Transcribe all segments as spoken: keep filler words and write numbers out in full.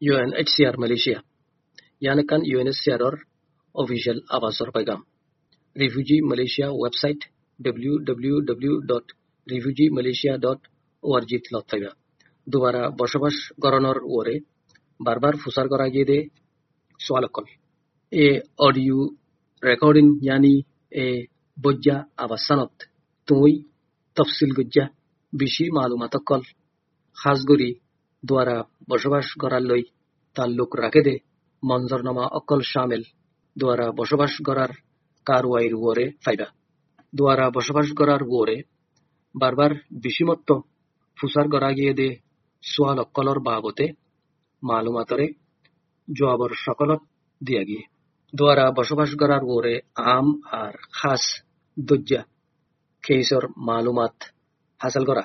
U N H C R Malaysia yani kan U N H C R official আবাসর পাইগাম refugee Malaysia website w w w dot refugee malaysia dot org লত পাইবা দুবারা বসবাস গরণর ওরে বারবার ফুসার করা গিয়ে দে সোয়ালকল এ অডিও রেকর্ডিং yani এ বজ্জা আবাসানত তুই তফসিল গজ্জা বেশি মালুমাতকল খাসগরি দ্বারা বসবাস করার লই তাল্লুক রাখে দে মঞ্জরনামা অকল শামিল দ্বারা বসবাস করার কারওয়াইর ওরে ফাইবা দ্বারা বসবাস করার ওরে বারবার বিশিমত্ত ফুসার করা গিয়ে দে সোয়াল অকলর বাবতে মালুমাতরে জবাবর সকলত দিয়া গিয়ে দ্বারা বসবাস করার ওরে আম আর খাস দজ্জা কেসর মালুমাত হাসিল করা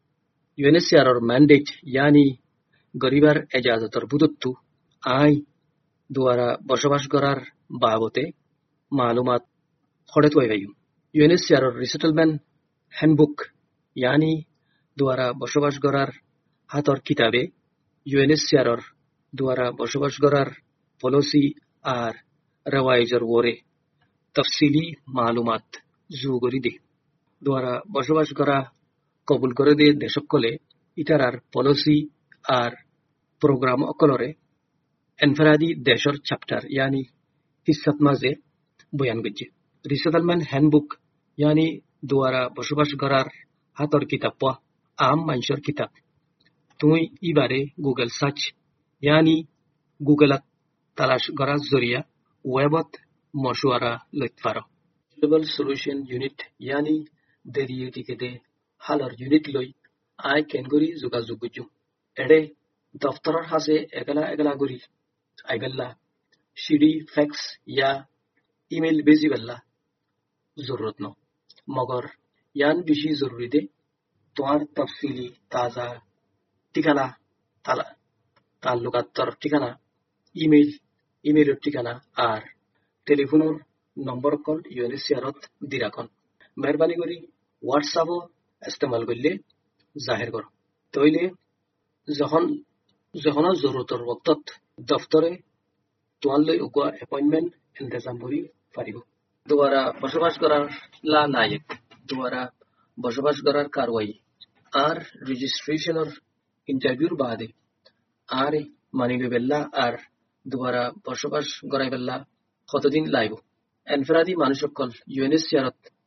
U N H C R mandate yani গরিবার এজাজতর বুদত্তু আই দ্বারা বসবাস করার বাবতে মালুমাত খড়ে তৈরি U N H C R resettlement handbook yani দ্বারা বসবাস করার হাতর কিতাবে U N H C R দ্বারা বসবাস করার পলিসি আর রওয়াইজর ওরে তফসিলি মালুমাত জুগরি দে দ্বারা বসবাস করা কবুল করে দে দেশকলে ইতারার পলিসি আর প্রোগ্রাম অকলরে এনফরাদি দেশর চ্যাপ্টার yani হিসাত মাঝে বয়ান গজ্জে রিসেটলমেন্ট হ্যান্ডবুক yani দ্বারা বসবাস করার হাতর কিতাব পা আম মানুষের কিতাব তুই ইবারে গুগল সার্চ yani গুগলত তালাশ করার জরিয়া ওয়েবত মশওয়ারা লইতে পারো গ্লোবাল সলিউশন ইউনিট yani দেরিয়ে টিকে দে হালার ইউনিট লই আই কেনগরি যোগাযোগ গুজু এডে দফতরের হাসে এগলা এগলা গরি আইবেল্লা সিডি ফ্যাক্স ইয়া ইমেল বেজিবেল্লা জরুরত ন মগর ইয়ান বেশি জরুরি দে তোমার তফসিলি তাজা ঠিকানা তালা তাল্লুকাতর ঠিকানা ইমেল ইমেলের ঠিকানা আর টেলিফোনের নম্বর কল U N H C R দিরাখন মেহরবানি করি হোয়াটসঅ্যাপও ইস্তেমাল করলে জাহির কর তইলে যখন যখন জরুরতর বক্তত দফতরে তোমার লই উকা এপয়েন্টমেন্ট ইন্তজাম করি পারিব দ্বারা বসবাস করার লা নায়ক দ্বারা বসবাস করার কারওয়াই আর রেজিস্ট্রেশনের ইন্টারভিউর বাদে আর মানিবে বেল্লা আর দ্বারা বসবাস করাই বেল্লা কতদিন লাইব এনফরাদি মানুষকল U N H C R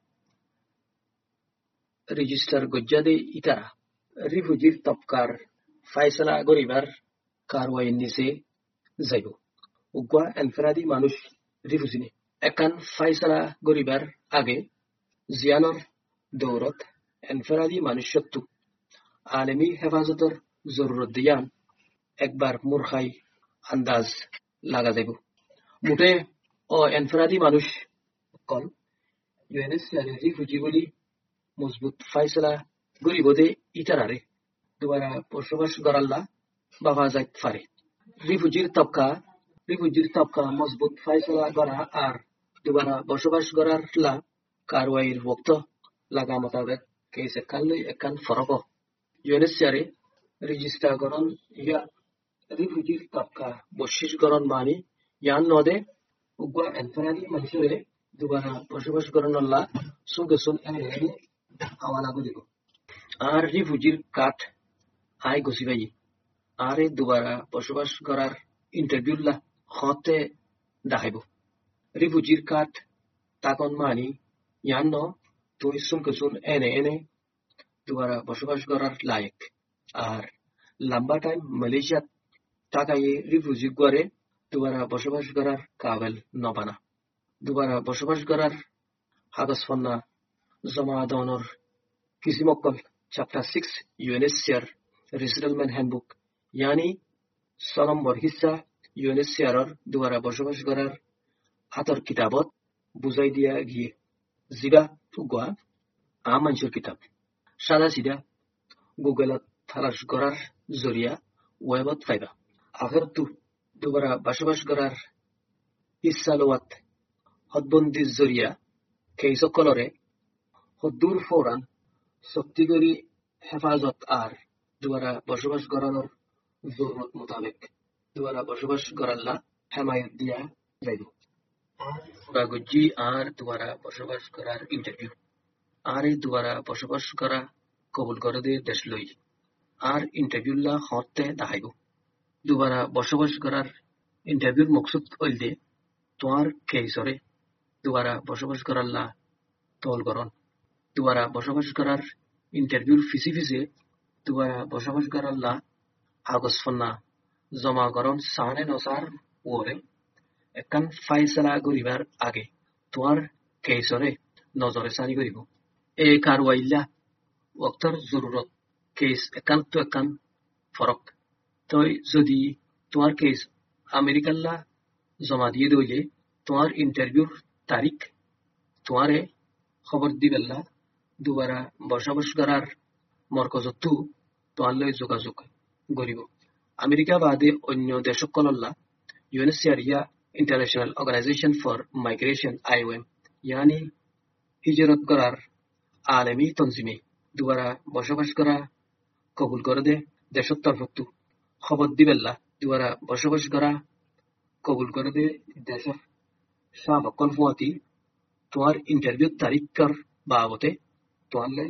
register গজ্জাদে ইতারা রিফিউজির তবকার ফাইসলা গরিবার কারওয়াই নিচে যাইব উগা এনফরাদি মানুষ রিফিউজিনে একান ফাইসলা গরিবার আগে জিয়ানর দৌরত এনফরাদি মানুষত্ব আলমী হেফাজতর জরুরত দিয়ান একবার মুরখাই আন্দাজ লাগা যাইব মুঠে ও এনফরাদি মানুষ কল U N H C R refugee বলি মজবুত ফাইসলা গরিবদে ইতারারে দুবারা বসবাস করাল্লা বাবা যাইত পারে রিফিউজির তবকা রিফিউজির তবকা মজবুত ফাইসলা করা আর দুবারা বসবাস করার লা কারওয়াইর ওক্ত লাগা মোতাবেক কেস একাল্লই একান ফরক U N H C R register করন ইয়া রিফিউজির তবকা বশিস করন মানি ইয়ান নদে উগা এনফরাদি মানুষরে দুবারা বসবাস করন লা সুগে সুন এনে হাওয়ালা করিব আর রিফিউজির কাঠ আই গসিবাই আরে দুবারা বসবাস করার ইন্টারভিউলা হতে দেখাইব রিফিউজির কাঠ তাকন মানি ইয়ান ন তুই সুনকে সুন এনে এনে দুবারা বসবাস করার লায়ক আর লম্বা টাইম মালয়েশিয়া টাকায়ে রিফিউজি করে দুবারা বসবাস করার কাবেল নবানা দুবারা বসবাস করার হাগস ফন্না জমা দনর কিসিমকল chapter six U N H C R resettlement handbook yani ছ নম্বর হিসা U N H C R দুবারা বসবাস করার হাতর কিতাবত বুঝাই দিয়া গিয়ে জিগা উগা আম মানুষের কিতাব সাদা সিধা গুগলত তালাশ করার জরিয়া ওয়েবত পাইবা আখের তু দুবারা বসবাস করার হিসা লোয়াত হদবন্দির জরিয়া কেই সকলরে হদ্দুর ফৌরান শক্তিগরি হেফাজত আর দুবারা বসবাস করানোর জরুরত মোতাবেক দুয়ারা বসবাস করাল্লা হেমায়ত দিয়া যাইব ফুরাগজ্জি আর দুয়ারা বসবাস করার ইন্টারভিউ আর এই দুয়ারা বসবাস করা কবুল করে দিয়ে দেশ লই আর ইন্টারভিউলা হতে দেখাইব দুবারা বসবাস করার ইন্টারভিউর মকসুদ হইল দে তোমার কেসরে দুবারা বসবাস করাল্লা তল করন দুবারা বসবাস করার ইন্টারভিউর ফিসি ফিসে দুবারা বসবাস করাল্লা কাগজ ফন্না জমা করন সানে নসার ওরে একান ফাইসলা করিবার আগে তোমার কেসরে নজরে সানি করিব এই কারওয়াইল্লা ওক্তর জরুরত কেস একান তো একান ফরক তই যদি তোমার কেস আমেরিকাল্লা জমা দিয়ে দইলে তোমার ইন্টারভিউর তারিখ তোমারে খবর দিবেল্লা দুবারা বসবাস করার মরকজতো তোমার লই যোগাযোগ করিব আমেরিকা বাদে অন্য দেশসকলল্লা ইউএনএইচসিআর ইয়া International Organization for Migration IOM ইয়ানি হিজরত করার আলমী তনজিমে দুবারা বসবাস করা কবুল করে দে দেশের তরফতো খবর দিবেল্লা দুবারা বসবাস করা কবুল করে দে দেশের সাবকল ফুয়াতি তোমার ইন্টারভিউ তারিখর বাবতে তোমার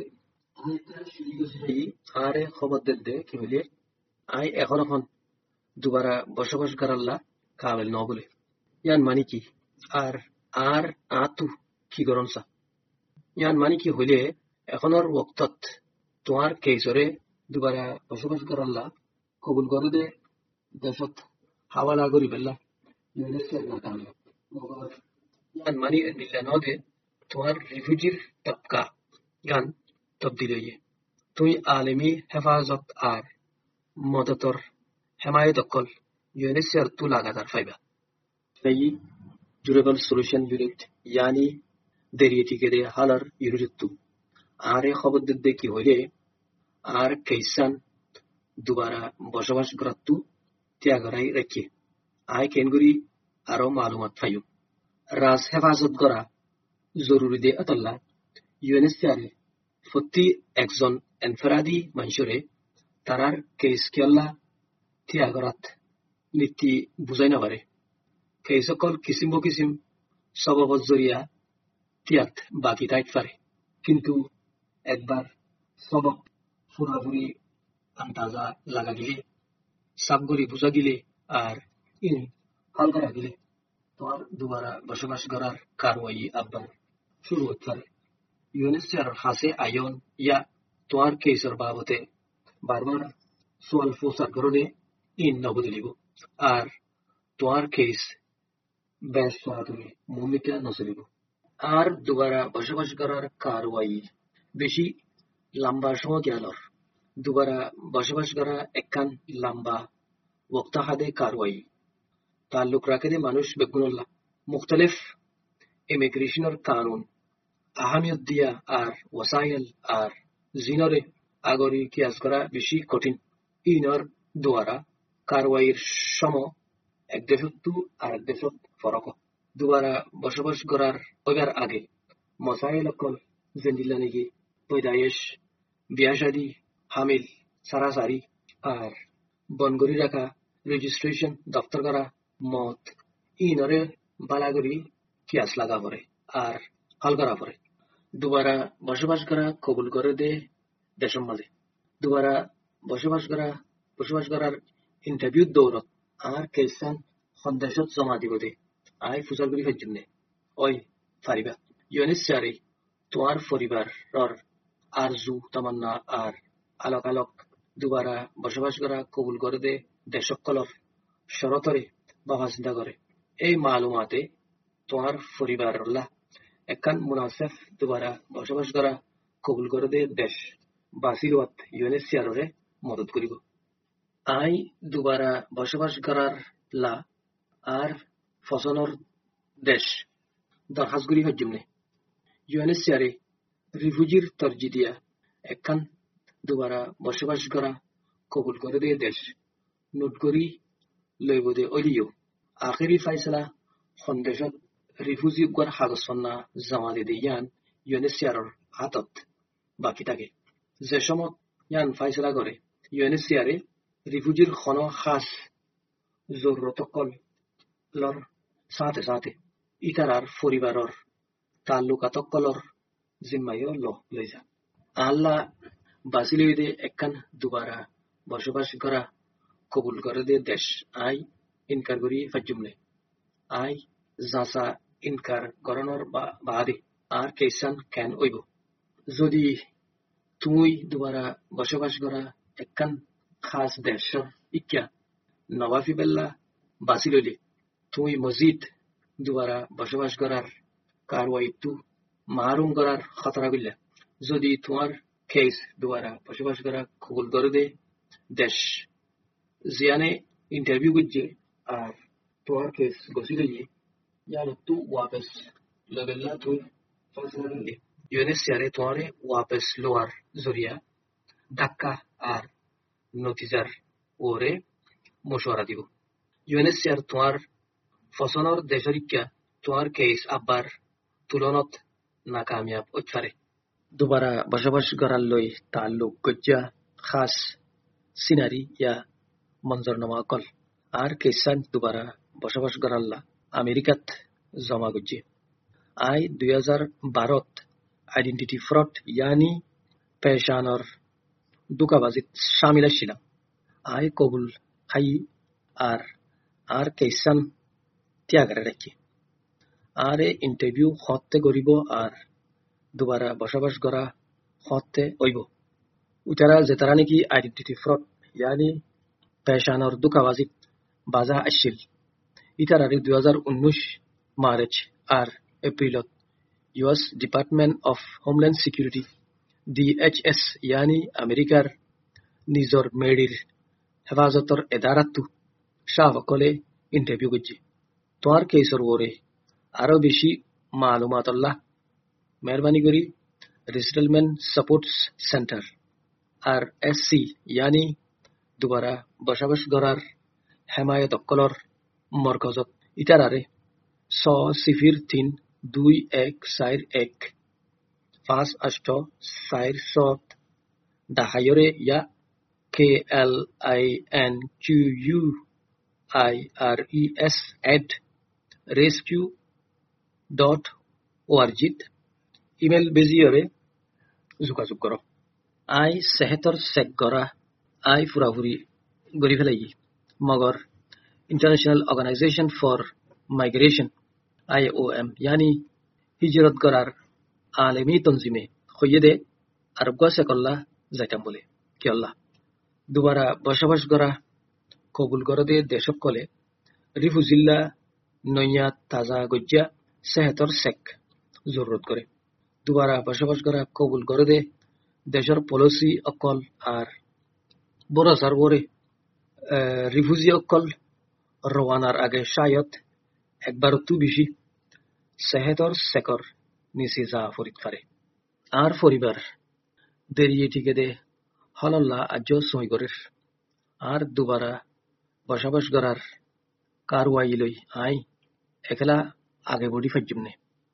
আরে খবর দে দে কি বলে আই এখন এখন দুবারা বসবাস করাল্লা কাবেল ন বলে ইয়ান মানে কি আর আর আতু কি করন সা ইয়ান মানে কি হইলে এখনর ওক্তত তোমার কেসরে দুবারা বসবাস করাল্লা কবুল করে দে দেশত হাওয়ালা করি বেল্লা ইয়ান মানে নিলা ন দে তোমার রিফিউজির তবকা গান তবদিল হইয়ে তুই আলমী হেফাজত আর মদতর হেমায়ত অকল ইউএনএইচসিআর তু লাগাতার ফাইবা এই ডিউরেবল সলিউশন ইউনিট ইয়ানি দেরিয়ে টিকে দে হালার ইউনিটু আরে খবর দে কি হইলে আর কেসান দুবারা বসবাস করাতু ত্যাগরাই রেখে আয় কেনগুরি আরো মালুমাত ফাইও রাজ হেফাজত করা জরুরি দে আতল্লা ইউএনএইচসিআর প্রতি একজন এনফরাদি মানুষরে তারার কেস কেল্লা ত্যাগরাত নীতি বুঝাই না পারে সেই সকল কিসিম কিসিম সববত জরিয়া ত্যাগ বাকি থাকতে পারে কিন্তু একবার সবক পুরাপুরি আন্দাজা লাগা গেলে সাবগরি বুঝা গেলে আর ইন হাল করা গেলে তোমার দুবারা বসবাস করার কারওয়াই আব্বান শুরু হতে পারে ইউএনএইচসিআর হাসে আয়ন ইয়া তোমার কেসের বাবতে বারবার সোয়াল ফোসার কারণে ইন নবদলিব আর তোমার কেস বেশ সরাসরি ভূমিকা নচলিব আর দুবারা বসবাস করার কারওয়াই বেশি লম্বা সময় গেলর দুবারা বসবাস করা একখান লম্বা ওক্তাহাদে কারওয়াই তাল্লুক রাখে দে মানুষ বেগুনল্লাহ মুখতলিফ ইমিগ্রেশনের কানুন আহমিয়ত দিয়া আর ওয়াসাইল আর জিনরে আগরি কিয়াস করা বেশি কঠিন ইনর দুয়ারা কারওয়াইয়ের সম এক দেশত্তু আর এক দেশত ফরক দুবারা বসবাস করার ওইবার আগে মসাইল অকল জেন্দিল্লা নাকি পয়দায়েশ বিয়াশাদি হামিল সারাসারি আর বনগরি রাখা রেজিস্ট্রেশন দপ্তর করা মত ইনরে বালাগরি কিয়াস লাগা পড়ে আর হাল করা পড়ে দুবারা বসবাস করা কবুল করে দে দেশের মাঝে দুবারা বসবাস করা বসবাস করার ইন্টারভিউ দৌড়ত আর কেসান সন্দেশত জমা দিব দে আই ফুসাল করি হইর জন্য ওই ফারিবা ইউএনএইচসিআর তোমার পরিবারর আরজু তামান্না আর আলোক আলোক দুবারা বসবাস করা কবুল করে দে দেশকলর শরতরে বাবা চিন্তা করে এই মালুমাতে তোমার পরিবারলা একখান মুনাসেফ দুবারা বসবাস করা কবুল করে দে দেশ বাসিরওয়াত ইউএনএইচসিআর মদত করিব আই দুবারা বসবাস করার লা আর ফসনর দেশ দরখাস্তগুলি হজ্জমনে ইউএনএইচসিআর রিফিউজির তরজি দিয়া একখান দুবারা বসবাস করা কবুল করে দে দেশ নোট করি লইব দে অলিও আখেরি ফাইসলা সন্দেশত রিফিউজি গর কাগজ সন্না জমা দে দে ইয়ান ইউএনএইচসিআর হাতত বাকি থাকে যে সময় ইয়ান ফাইসলা করে ইউএনএইচসিআর রিফিউজির খন খাস জৰুৰতসকলৰ সাথে সাথে ইটাৰাৰ পৰিবাৰৰ তালুকাতসকলৰ জিম্মায়ও ল লৈ যা আল্লাহ বাঁচি লৈ দে একান দুবাৰা বসবাস করা কবুল করে দে দেশ আই ইনকার করি ফাজুমনে আই জাসা ইনকার করানোর বাদে আর কেসান কেন ওইব যদি তুই দুবারা বসবাস করা একান খাস দেশর ইক্যা নবাফি বেল্লা বাঁচি লইলে তুই মসজিদ দুবারা বসবাস করার কারওয়াইতু মারুম করার খতরা গিল্লা যদি তোমার কেস দুবারা বসবাস করা কবুল করে দে দেশ জিয়ানে ইন্টারভিউ করছে আর তোমার কেস গছি লইয়ে यार तू वापस लगेला तू फसला ले यूएनएचसीआर तुम्हारे वापस लोअर जरिया धक्का আর নতিজার ওরে মশওয়ারা দিব यूएनएचसीआर তোমার ফসনের দেশরিকা তোমার কেস আবার তুলনত নাকামিয়াব হচ্ছে দুবারা বসবাস করার লই তাল্লুক গজ্জা খাস সিনারি ইয়া মঞ্জরনামা কল আর কেসান দুবারা বসবাস করাল্লা আমেরিকাত জমা গজ্জে আই দুই হাজার বারত আইডেন্টিটি ফ্রড ইয়ানি পেশানর দুকাবাজিত শামিল ছিলাম আই কবুল খাই আর আর কেসান ত্যাগারে রাখি আর ইন্টারভিউ হতে করিব আর দুবারা বসবাস করা হতে হইব উতারা যেতারা নাকি আইডেন্টিটি ফ্রড ইয়ানি পেশানর দুকাবাজিত বাজা আসছিল ইতারারি দুই হাজার উনিশ মার্চ আর এপ্রিলত US Department of Homeland Security D H S ইয়ানি আমেরিকার নিজর মেডির হেফাজতর এদারাতু শাহকলে ইন্টারভিউ করছে তোমার কেসর ওরে আরো বেশি মালুমাত আল্লাহ মেহরবানি করি resettlement supports centre R S C ইয়ানি দুবারা বসবাস করার হেমায়ত অকলর মরকজত ইটারারে ছ সিফির তিন দুই এক চার এক পাঁচ আষ্ট চার সাত ডাহায়রে ইয়া K L I N Q U I R E S at rescue dot O R জিত ইমেল বেজিয়রে যোগাযোগ করো আই সেহেতর চেক করা আই ফুরাফুরি গড়ি ফেলাই মগর International Organization for Migration I O M यानी हिजरत करार आलमी तंजीमे खुयदे अरब से कल्ला जाइताम बोले कि अल्लाह दोबारा बसबास करा कबूल कर दे देशक कले रिफुजिल्ला नया ताजा गज्जा सेहतर सेक जरूरत करे दोबारा बसबास करा कबूल कर दे देशर पॉलिसी अकल আর বড় সার্বরে রিফুজি অকল রওয়ানার আগে শায়দ একবার তু বেশি সেহেতর সেকর নিচে যা ফরিদ পারে আর পরিবার দেরিয়ে টিকে দে হলল্লা আজ সই করে আর দুবারা বসবাস করার কারওয়াই লই আই একলা আগে বডি ফাজুমনে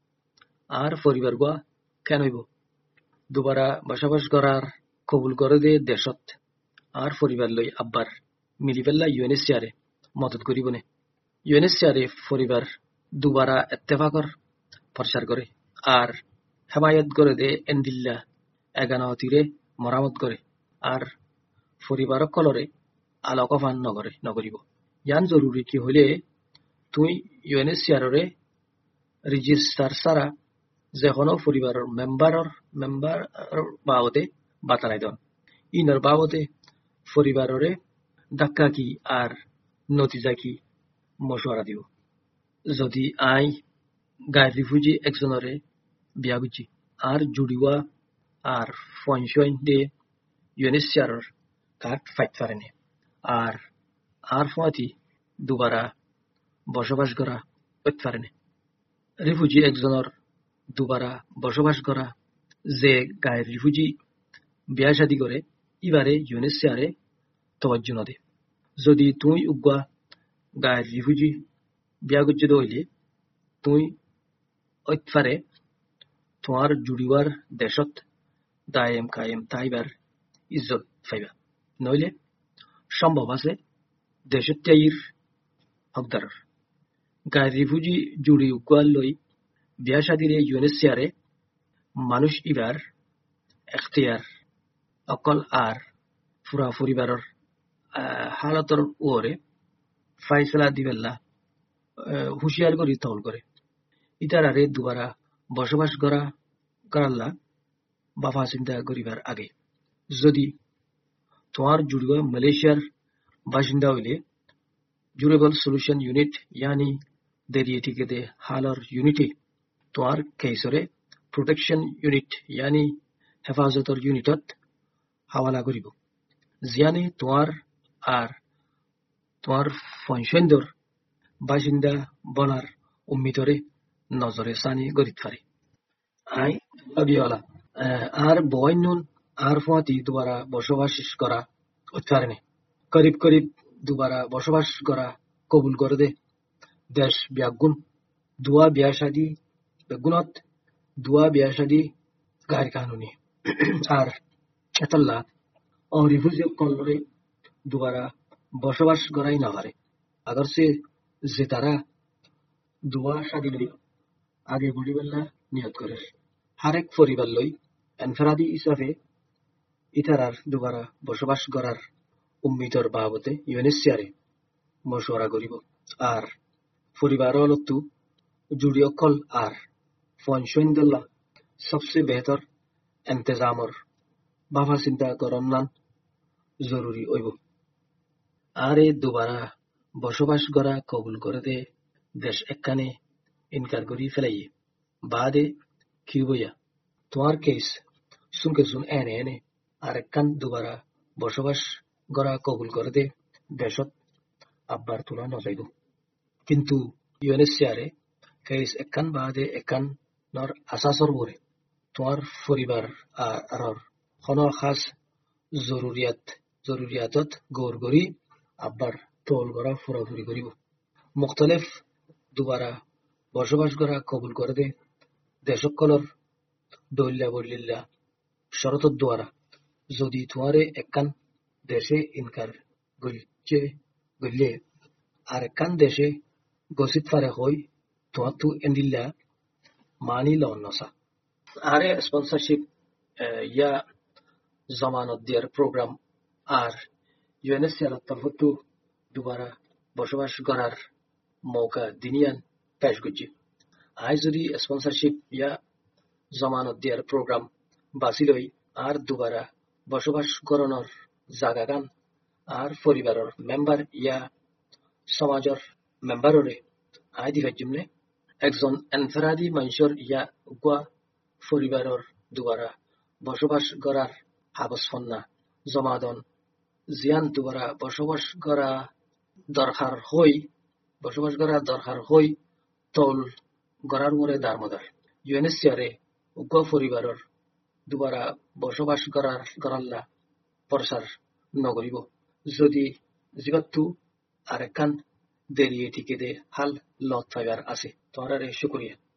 আর পরিবার গোয়া কেন হইব দুবারা বসবাস করার কবুল করে দে দেশত আর পরিবার লই আব্বার মিলিবেল্লা ইউএনএচসিআরে মদত করিবনে ইউএনএচসিআরে পরিবার দুবারা ইত্তেফাকর প্রচার করে আর হেমায়ত করে দে এন্দিল্লা এগানো তীরে মরামত করে আর পরিবার কলরে আলোকফান নগরে নগরিব ইয়ান জরুরি কি হলে তুই ইউএনএচসিআরে রেজিস্টার সারা যে কোনো পরিবারের মেম্বারর মেম্বার বাবদে বাতালাই দন ইনর বাবদে পরিবাররে ধাক্কা কি আর নতিজা কি মশওয়ারা দিব যদি আই গায়ে রিফিউজি একজনরে বিয়া বুঝি আর জুড়িওয়া আর ফয়ন দে ইউএনএচসিআর কার্ড ফাইট পারেনি আর আর ফাঁতি দুবারা বসবাস করা করতে পারেনি রিফিউজি একজনের দুবারা বসবাস করা যে গায়ে রিফিউজি বিয়া শাদী করে এবারে ইউএনএচসিআরে তওয়াজ্জু নদে যদি তুই উগা গায়ে রিফিউজি বিয়া করছে হইলে তুই ঐতফারে তোমার জুড়িওয়ার দেশত দায়েম কায়েম তাইবার ইজ্জত পাইবা নইলে সম্ভব আছে দেশত তাইর হকদার গাই রিফিউজি জুড়ি উকুয়াল লই বিয়া শাদিরে ইউএনএইচসিআরে মানুষ ইবার এখতিয়ার অকল আর পুরা পরিবারের হালতর ওরে ফাইসলা দিবেল্লা হুঁশিয়ার করি তহল করে ইতার আরে দুবারা বসবাস করা করাল্লা বাফা চিন্তা করিবার আগে যদি তোমার জুড়িব মালয়েশিয়ার বাসিন্দা হইলে জুরেবল সলিউশন ইউনিট ইয়ানি দেরিয়ে টিকেতে হালর ইউনিটে তোমার কেসরে প্রোটেকশন ইউনিট ইয়ানি হেফাজতর ইউনিটত হাওয়ালা করিব জিয়ানি তোমার আর তোমার ফনসেন্দর বাসিন্দা বনার উম্মিতরে নজরে সানি গরিত পারে আই আবিওলা আর বয়নুন আর ফাতি দুবারা বসবাস করা উচ্চারণে করিব করিব দুবারা বসবাস করা কবুল করে দে দেশ ব্যাগুন দুয়া বিয়াশাদি বেগুনত দুয়া বিয়াশাদি গায়ের কানুনি আর এতল্লা ও রিফিউজি কলরে দুবারা বসবাস করাই না পারে আগর সে যে তারা দুয়া শাদি লই আগে বড়িবেলা নিয়ত করে হারেক পরিবার লই এনফেরাদি হিসাবে ইতারার দুবারা বসবাস করার উম্মিতর বাবতে ইউএনএইচসিআরে মশওয়ারা করিব আর পরিবার অলত্তু জুড়ি অকল আর ফনসেন্দল্লা সবচেয়ে বেহতর এন্তেজামর বাবা চিন্তা করন নান জরুরি হইব আর এ দুবারা বসবাস করা কবুল করে দে দেশ একখানে ইনকার করি ফেলাইয়ে বাদে কি বইয়া তোমার কেস শুনকে শুন এনে এনে আর একখান দুবারা বসবাস করা কবুল করে দে দেশত আব্বার তোলা নজাইব কিন্তু ইউএনএইচসিআরে কেস একখান বাদে একখান নর আসাসর বরে তোমার পরিবার আর কোন খাস জরুরিয়াত জরুরিয়াতত গৌর করি আব্বার তোল করা ফুরাফুরি করিব মুখতলিফ দুবারা বসবাস করা কবুল করে দে দেশকলর দলিলা বলিল্লা শরতর দ্বারা যদি তোমারে একখান দেশে ইনকার গলছে গললে আর একখান দেশে গসিত ফারে হই তোমার তু এন্দিল্লা মানি লনসা আরে স্পন্সরশিপ ইয়া জমানত দিয়ার প্রোগ্রাম আর ইউএনএইচসিআর তরফতু দুবারা বসবাস করার মৌকা দিনিয়ান পেশ করছি আজ যদি স্পন্সরশিপ ইয়া জমানত দিয়ার প্রোগ্রাম বাঁচিলই আর দুবারা বসবাস করানোর জাগাগান আর পরিবারের মেম্বার ইয়া সমাজের মেম্বাররে আই দিবার জন্য একজন এনফেরাদি মানুষের ইয়া উগুয়া পরিবারের দুবারা বসবাস করার হাবসফন্না জমাদন জিয়ান দুবারা বসবাস করা দরকার হই বসবাস করা দরকার হই তল গড়ার মরে দারমদার ইউএনএইচসিআরে উগুয়া পরিবারের দুবারা বসবাস করার করাল্লা প্রসার নগরিব যদি জীবাত্তু আর একখান দেরিয়ে টিকে দে হাল লত ফাইবার আছে তোমার শুক্রিয়া।